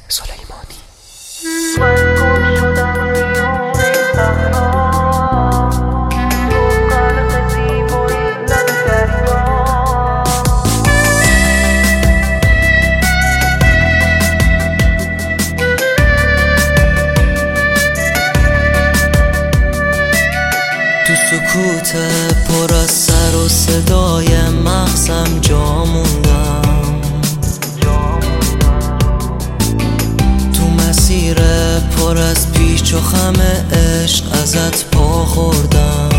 سلیمانی. من گم شدم میون صحرا، تو غرق زیبایی لب دریا. تو سکوت پر از سر و صدای مغزم جا موندم، تو مسیر پر از پیچ و خم عشق ازت پا خوردم.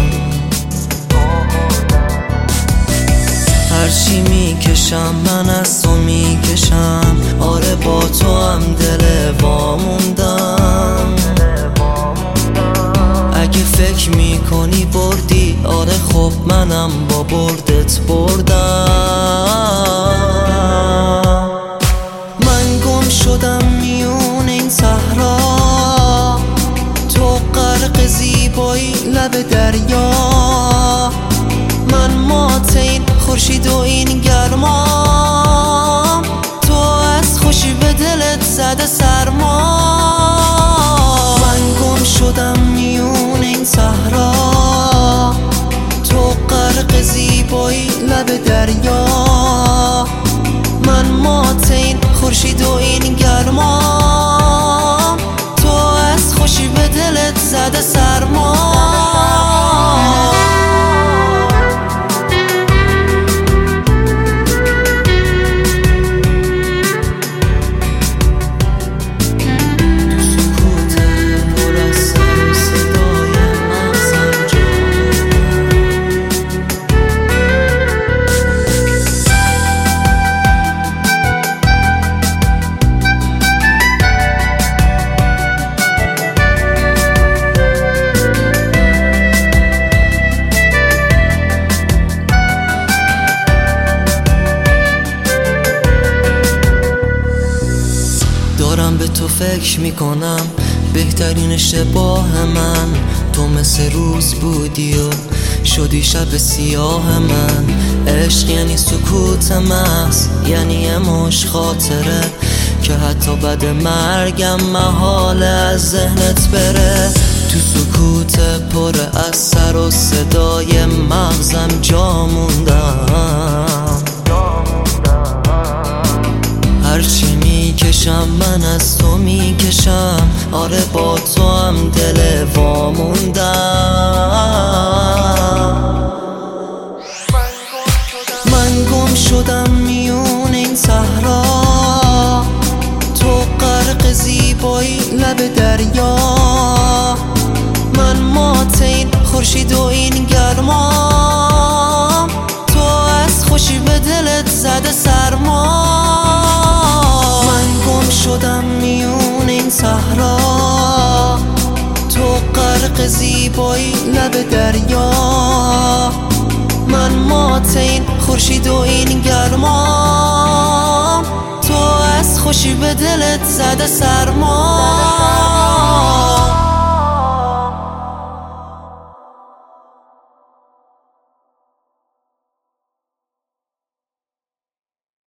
هرچی میکشم من از تو میکشم، آره با تو هم دل واموندم. اگه فکر میکنی بردی، آره خب منم با بردت بردم. من گم شدم میون این صحرا، تو غرق زیبایی لب دریا. من مات این خورشید و این گرما، تو از خوشی به دلت زده سرما. من گم شدم میون این صحرا، تو غرق زیبایی لب دریا. من مات این خورشید و این گرما، تو از خوشی به دلت زده سرما. دارم به تو فکر میکنم، بهترین اشتباه من. تو مثل روز بودی و شدی شب سیاه من. عشق یعنی سکوت محض، یعنی یه مش خاطره که حتی بعد مرگم محال از ذهنت بره. تو سکوت پر از سر و صدای مغزم جا موندم. هرچی میکشم من از تو میکشم، آره با تو هم دل واموندم. من گم شدم میون این صحرا، تو غرق زیبایی لب دریا. من مات این خورشید و این گرما، تو از خوشی به دلت زده سرما. شدم میون این صحرا، تو غرق زیبایی لب دریا. من مات این خورشید و این گرما، تو از خوشی به دلت زده سرما.